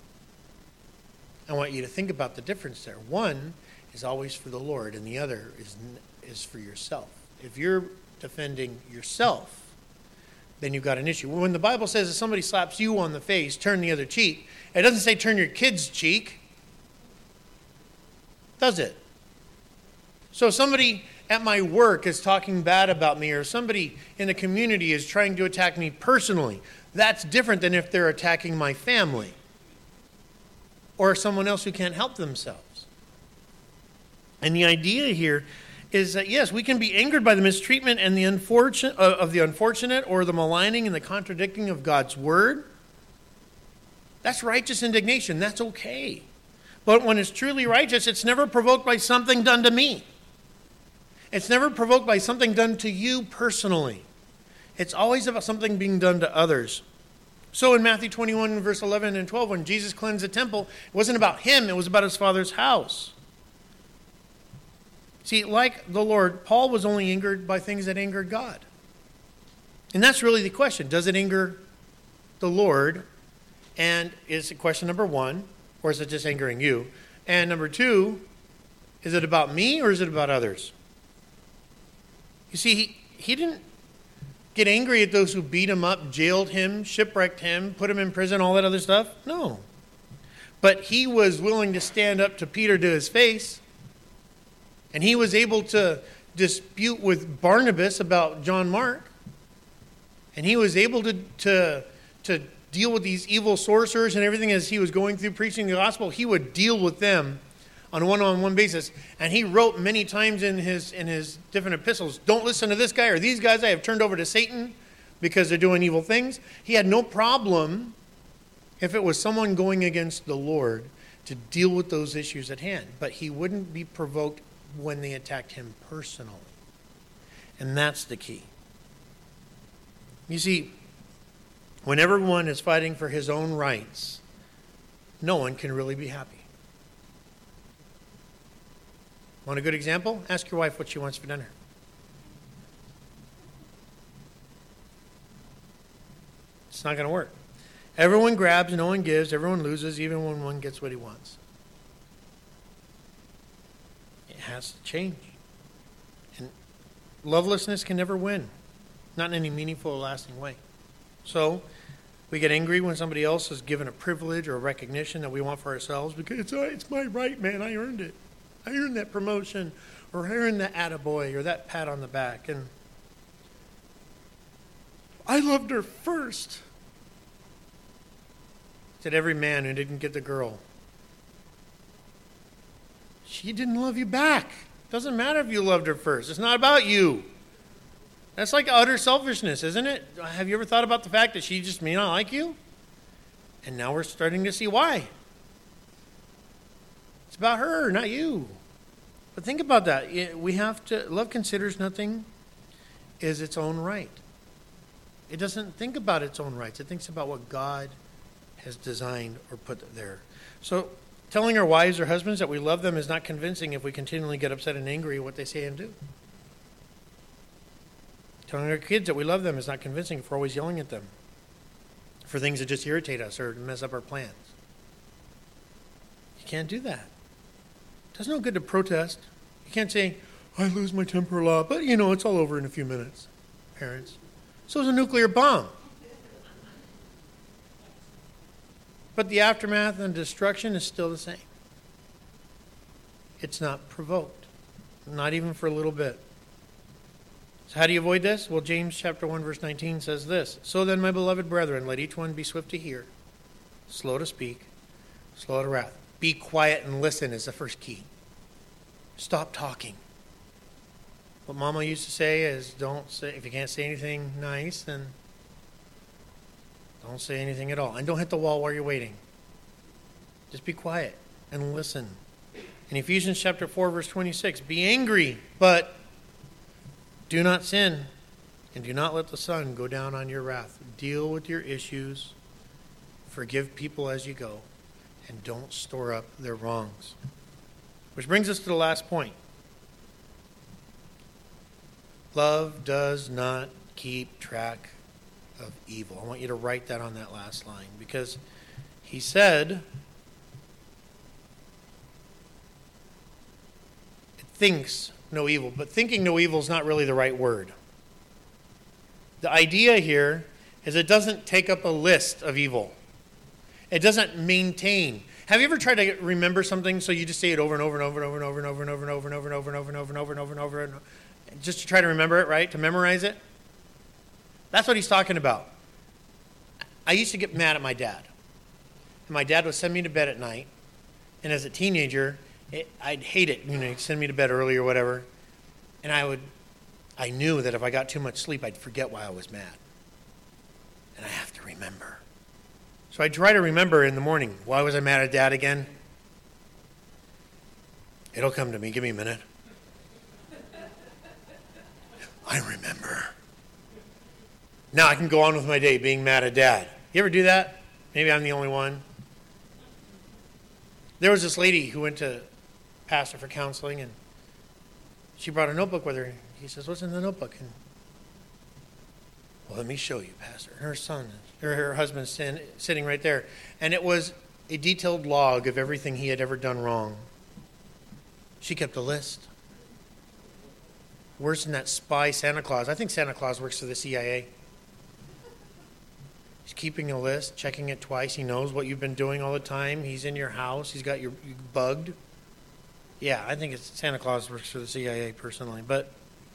I want you to think about the difference there. One is always for the Lord, and the other is is for yourself. If you're defending yourself, then you've got an issue. When the Bible says if somebody slaps you on the face, turn the other cheek, it doesn't say turn your kid's cheek, does it? So somebody at my work is talking bad about me, or somebody in the community is trying to attack me personally. That's different than if they're attacking my family or someone else who can't help themselves. And the idea here is that, yes, we can be angered by the mistreatment and the unfortunate uh, of the unfortunate, or the maligning and the contradicting of God's word. That's righteous indignation. That's okay. But when it's truly righteous, it's never provoked by something done to me. It's never provoked by something done to you personally. It's always about something being done to others. So in Matthew twenty-one, verse eleven and twelve, when Jesus cleansed the temple, it wasn't about him, it was about his Father's house. See, like the Lord, Paul was only angered by things that angered God. And that's really the question. Does it anger the Lord? And is it question number one, or is it just angering you? And number two, is it about me or is it about others? You see, he, he didn't get angry at those who beat him up, jailed him, shipwrecked him, put him in prison, all that other stuff. No. But he was willing to stand up to Peter to his face. And he was able to dispute with Barnabas about John Mark. And he was able to, to, to deal with these evil sorcerers and everything as he was going through preaching the gospel. He would deal with them on a one-on-one basis. And he wrote many times in his in his different epistles, don't listen to this guy or these guys I have turned over to Satan because they're doing evil things. He had no problem, if it was someone going against the Lord, to deal with those issues at hand. But he wouldn't be provoked when they attacked him personally. And that's the key. You see, when everyone is fighting for his own rights, no one can really be happy. Want a good example? Ask your wife what she wants for dinner. It's not going to work. Everyone grabs, no one gives. Everyone loses, even when one gets what he wants. It has to change. And lovelessness can never win. Not in any meaningful or lasting way. So, we get angry when somebody else is given a privilege or a recognition that we want for ourselves because it's, oh, it's my right, man. I earned it. I earned that promotion, or I earned that attaboy, or that pat on the back. And I loved her first. Said every man who didn't get the girl. She didn't love you back. Doesn't matter if you loved her first. It's not about you. That's like utter selfishness, isn't it? Have you ever thought about the fact that she just may not like you? And now we're starting to see why. It's about her, not you. But think about that. We have to, love considers nothing is its own right. It doesn't think about its own rights. It thinks about what God has designed or put there. So telling our wives or husbands that we love them is not convincing if we continually get upset and angry at what they say and do. Telling our kids that we love them is not convincing if we're always yelling at them for things that just irritate us or mess up our plans. You can't do that. It does no good to protest. You can't say, I lose my temper a lot, but you know, it's all over in a few minutes, parents. So is a nuclear bomb. But the aftermath and destruction is still the same. It's not provoked, not even for a little bit. So how do you avoid this? Well, James chapter one, verse nineteen says this. So then, my beloved brethren, let each one be swift to hear, slow to speak, slow to wrath. Be quiet and listen is the first key. Stop talking. What Mama used to say is, don't say, if you can't say anything nice, then don't say anything at all. And don't hit the wall while you're waiting. Just be quiet and listen. In Ephesians chapter four, verse twenty-six, be angry, but do not sin, and do not let the sun go down on your wrath. Deal with your issues, forgive people as you go, and don't store up their wrongs. Which brings us to the last point. Love does not keep track of evil. I want you to write that on that last line, because he said it thinks no evil, but thinking no evil is not really the right word. The idea here is it doesn't take up a list of evil. It doesn't maintain. Have you ever tried to remember something so you just say it over and over and over and over and over and over and over and over and over and over and over and over and over and over and over and over just to try to remember it, right? To memorize it? That's what he's talking about. I used to get mad at my dad. And my dad would send me to bed at night. And as a teenager, it, I'd hate it. You know, he'd send me to bed early or whatever. And I would, I knew that if I got too much sleep, I'd forget why I was mad. And I have to remember. So I try to remember in the morning, why was I mad at Dad again? It'll come to me. Give me a minute. I remember. Now I can go on with my day being mad at Dad. You ever do that? Maybe I'm the only one. There was this lady who went to pastor for counseling, and she brought a notebook with her. He says, what's in the notebook? And, well, let me show you, Pastor. Her son, her, her husband's sin, sitting right there. And it was a detailed log of everything he had ever done wrong. She kept a list. Worse than that spy Santa Claus. I think Santa Claus works for the C I A. He's keeping a list, checking it twice. He knows what you've been doing all the time. He's in your house. He's got you bugged. Yeah, I think it's Santa Claus works for the C I A personally. But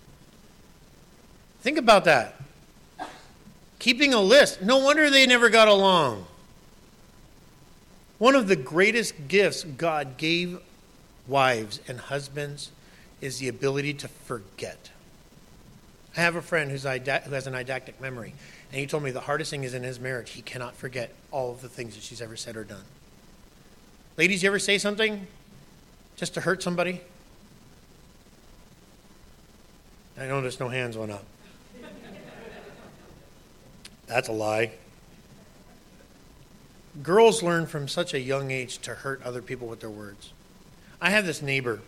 think about that. Keeping a list. No wonder they never got along. One of the greatest gifts God gave wives and husbands is the ability to forget. I have a friend who's ida- who has an eidetic memory, and he told me the hardest thing is in his marriage, he cannot forget all of the things that she's ever said or done. Ladies, you ever say something just to hurt somebody? I noticed no hands went up. That's a lie. Girls learn from such a young age to hurt other people with their words. I have this neighbor.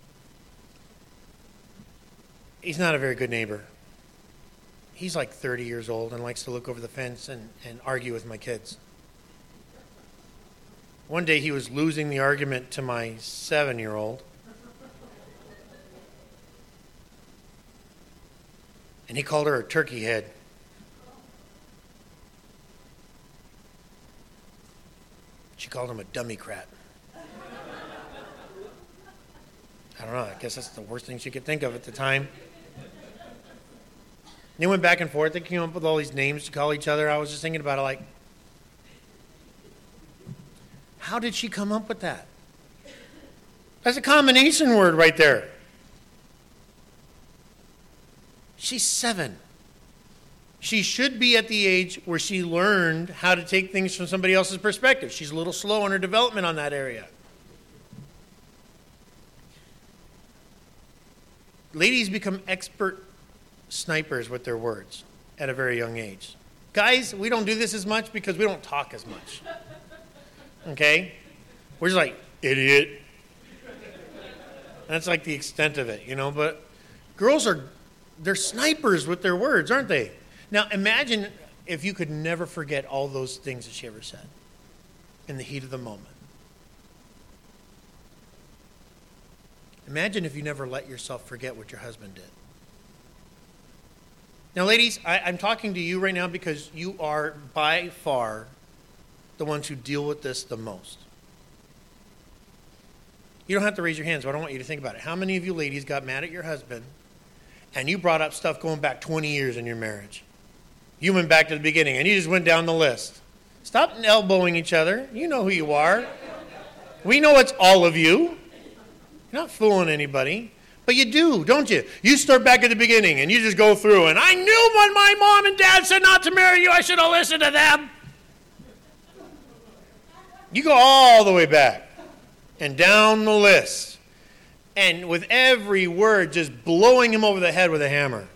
He's not a very good neighbor. He's like thirty years old and likes to look over the fence and, and argue with my kids. One day he was losing the argument to my seven-year-old. And he called her a turkey head. She called him a dummy-crat. I don't know, I guess that's the worst thing she could think of at the time. They went back and forth. They came up with all these names to call each other. I was just thinking about it like, how did she come up with that? That's a combination word right there. She's seven. She should be at the age where she learned how to take things from somebody else's perspective. She's a little slow in her development on that area. Ladies become expert snipers with their words at a very young age. Guys, we don't do this as much because we don't talk as much. Okay? We're just like, idiot. That's like the extent of it, you know, but girls are, they're snipers with their words, aren't they? Now, imagine if you could never forget all those things that she ever said in the heat of the moment. Imagine if you never let yourself forget what your husband did. Now, ladies, I, I'm talking to you right now because you are by far the ones who deal with this the most. You don't have to raise your hands, but I don't want you to think about it. How many of you ladies got mad at your husband and you brought up stuff going back twenty years in your marriage. You went back to the beginning, and you just went down the list. Stop elbowing each other. You know who you are. We know it's all of you. You're not fooling anybody. But you do, don't you? You start back at the beginning, and you just go through, and I knew when my mom and dad said not to marry you, I should have listened to them. You go all the way back and down the list, and with every word just blowing him over the head with a hammer.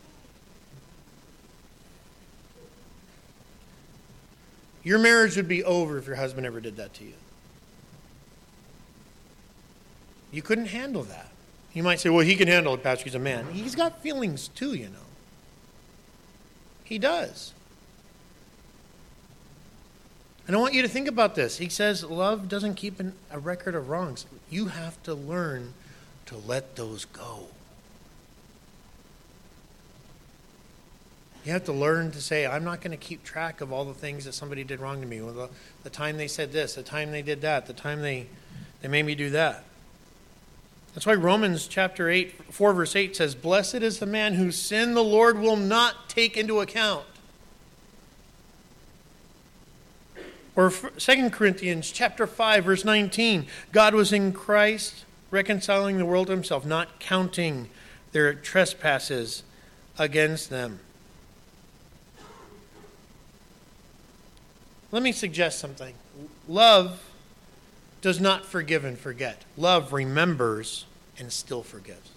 Your marriage would be over if your husband ever did that to you. You couldn't handle that. You might say, well, he can handle it, Pastor. He's a man. He's got feelings too, you know. He does. And I want you to think about this. He says love doesn't keep an, a record of wrongs. You have to learn to let those go. You have to learn to say, I'm not going to keep track of all the things that somebody did wrong to me. Well, the, the time they said this, the time they did that, the time they, they made me do that. That's why Romans chapter eight, four verse eight says, blessed is the man whose sin the Lord will not take into account. Or Second Corinthians chapter five verse nineteen, God was in Christ reconciling the world to himself, not counting their trespasses against them. Let me suggest something. Love does not forgive and forget. Love remembers and still forgives.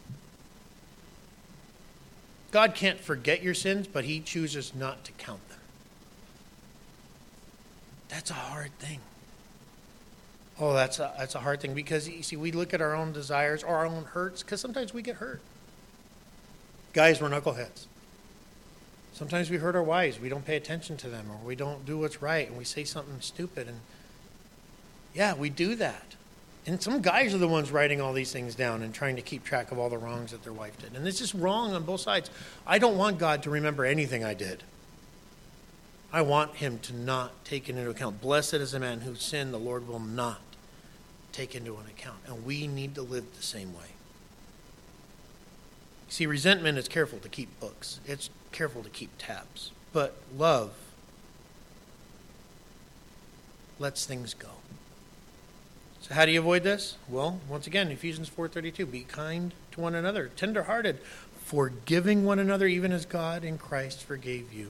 God can't forget your sins, but he chooses not to count them. That's a hard thing. Oh, that's a, that's a hard thing because, you see, we look at our own desires or our own hurts because sometimes we get hurt. Guys, we're knuckleheads. Sometimes we hurt our wives. We don't pay attention to them, or we don't do what's right, and we say something stupid. And yeah, we do that. And some guys are the ones writing all these things down and trying to keep track of all the wrongs that their wife did. And it's just wrong on both sides. I don't want God to remember anything I did. I want him to not take it into account. Blessed is the man whose sin the Lord will not take into an account. And we need to live the same way. See, resentment is careful to keep books. It's careful to keep tabs. But love lets things go. So how do you avoid this? Well, once again, Ephesians four thirty-two, be kind to one another, tender-hearted, forgiving one another, even as God in Christ forgave you.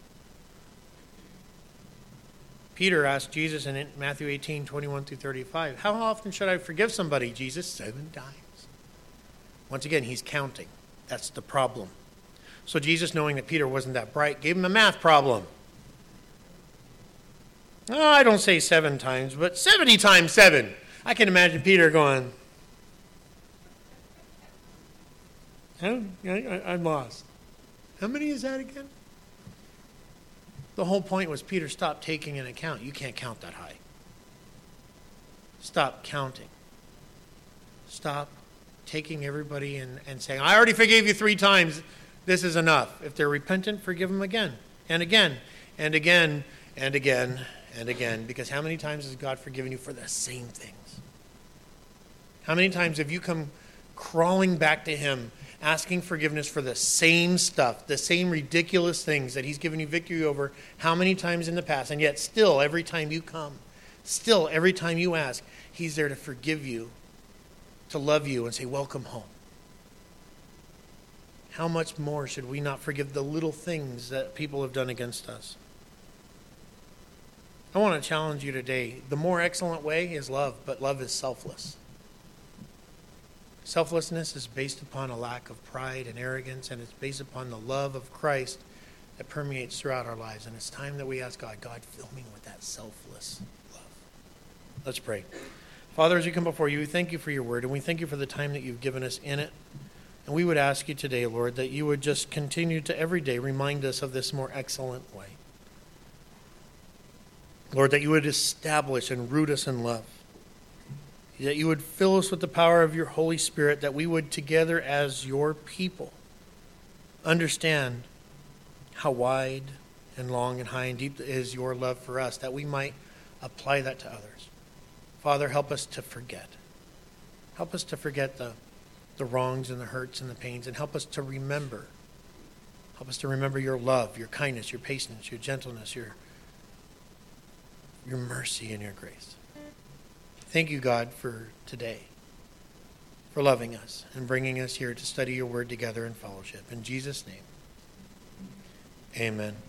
Peter asked Jesus in Matthew eighteen, twenty-one through thirty-five, how often should I forgive somebody, Jesus? Seven times. Once again, he's counting. That's the problem. So Jesus, knowing that Peter wasn't that bright, gave him a math problem. Oh, I don't say seven times, but seventy times seven. I can imagine Peter going, oh, I, I'm lost. How many is that again? The whole point was Peter stopped taking an account. You can't count that high. Stop counting. Stop taking everybody and, and saying, I already forgave you three times. This is enough. If they're repentant, forgive them again and again and again and again and again. Because how many times has God forgiven you for the same things? How many times have you come crawling back to him asking forgiveness for the same stuff, the same ridiculous things that he's given you victory over how many times in the past? And yet still, every time you come, still, every time you ask, he's there to forgive you, to love you, and say, welcome home. How much more should we not forgive the little things that people have done against us? I want to challenge you today. The more excellent way is love, but love is selfless. Selflessness is based upon a lack of pride and arrogance, and it's based upon the love of Christ that permeates throughout our lives. And it's time that we ask God, God, fill me with that selfless love. Let's pray. Father, as we come before you, we thank you for your word, and we thank you for the time that you've given us in it. And we would ask you today, Lord, that you would just continue to every day remind us of this more excellent way. Lord, that you would establish and root us in love. That you would fill us with the power of your Holy Spirit, that we would together as your people understand how wide and long and high and deep is your love for us, that we might apply that to others. Father, help us to forget. Help us to forget the, the wrongs and the hurts and the pains, and help us to remember. Help us to remember your love, your kindness, your patience, your gentleness, your, your mercy and your grace. Thank you, God, for today, for loving us and bringing us here to study your word together in fellowship. In Jesus' name, amen.